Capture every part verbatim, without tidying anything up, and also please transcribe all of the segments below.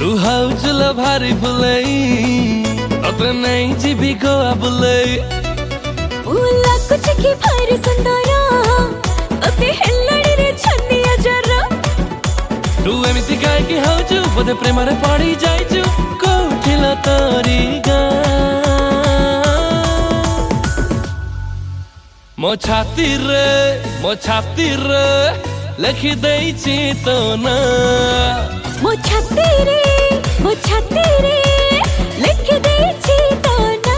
तू हाउचुल भारी भुलई तोते नहीं जीवी गोवा बुलई उला कुछ की भारी सुंदरा तोते हेल्लड़ी रे छन्निया जरा तू एमिति काहे कि हाउचु बोधे प्रेम रे पड़ी जाइचु कोठिल तोरी गां मो छाती रे मो छाती रे लिखि देइछि तो ना मो छाती रे मो छाती रे लिखि देइछि तो ना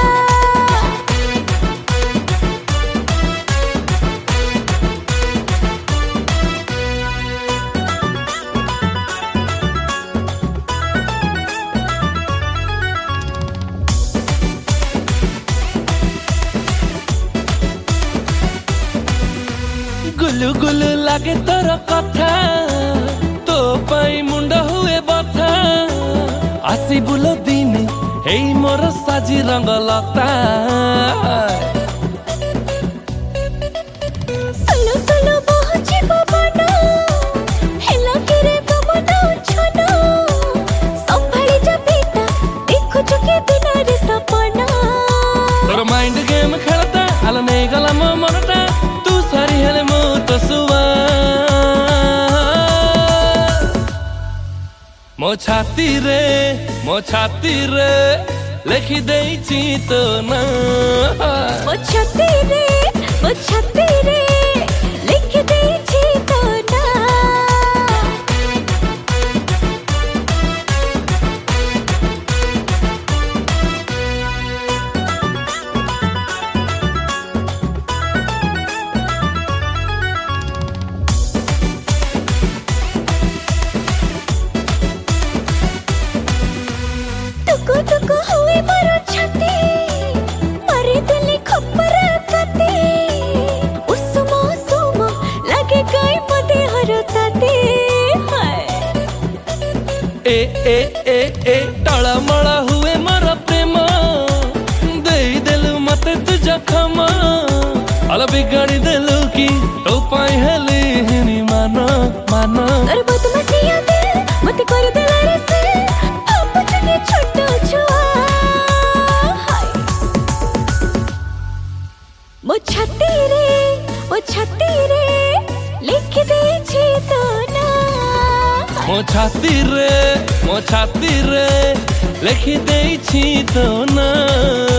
गुलु गुलु लागे तोर कथा तो पाई मुंड हुए बथा आसी बुलो दिने हेई मोर साजी रंग लता सुलो सुलो बहुची पवना हेला किरे गमना छना संभाली जा बेटा देखो चुके बिना रे सपना तोर माइंड गेम खेलता आला नहीं गला मो मनटा तू सारी हेले मो तो सुवा मो छाती रे मो छाती रे लिखि देइछि तो ना मो छाती रे मो छाती रे लिखि देइछि तो ना टुकु टुकु हुए मरो छाती मारे दिले खपरा काते उस्मा सुमा लगे गाय मते हरताते हाय ए ए ए ए टळमळ हुए मोर प्रेम देई देलु मते तू जखम अल बिगाड़ी देलु की तो पाई हेली हिनी मान मान अरे बदमाशिया दे मते कर देला रे से आप चुके छोटो छुआ हाय मो छाती रे मो छाती रे लिख देछि तो ना मो छाती रे मो छाती रे लिखि देइछि तो ना।